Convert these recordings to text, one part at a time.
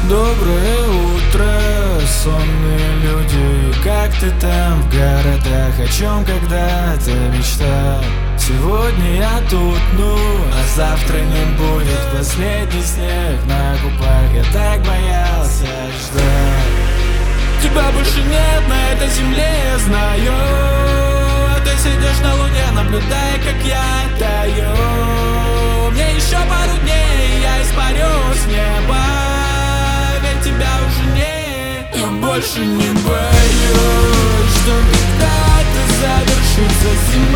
Доброе утро, сонные люди. Как ты там в городах, о чем когда-то мечтал? Сегодня я тут, а завтра не будет. Последний снег на губах, я так боялся ждать. Тебя больше нет на этой земле, я знаю. А ты сидишь на луне, наблюдая, как я таю. Мне еще пару дней, я испарю с неба. Ведь тебя уже нет. Я больше не боюсь, что когда-то завершится зима.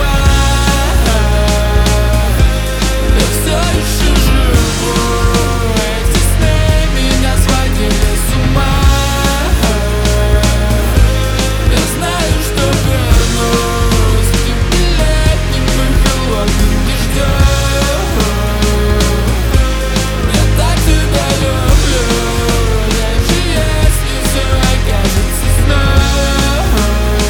Я все еще живу. Эти сны меня сводили с ума. Я знаю, что вернусь к тебе летним и холодным дождем. Я так тебя люблю, даже если все окажется сном.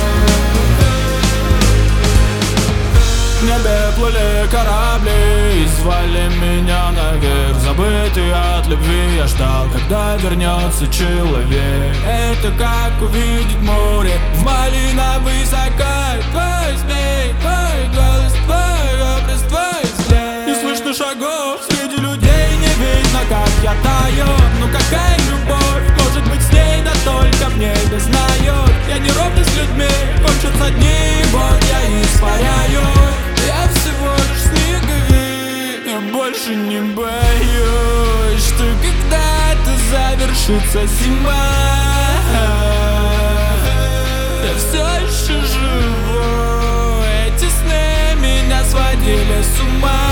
В небе плыли корабли и звали меня наверх. Забытый от любви, я ждал, когда вернется человек. Это как увидеть море в малиновый закат. Твой смех, твой голос, твой образ, твой взгляд. Не слышно шагов среди людей, не видно, как я таю. Ну какая любовь, может быть с ней, да только в небе знает. Я не ровно с людьми, кончатся дни, вот я испаряю. Я всего лишь снеговик, я больше не боюсь, что когда-то завершится зима. Я все еще живу, эти сны меня сводили с ума.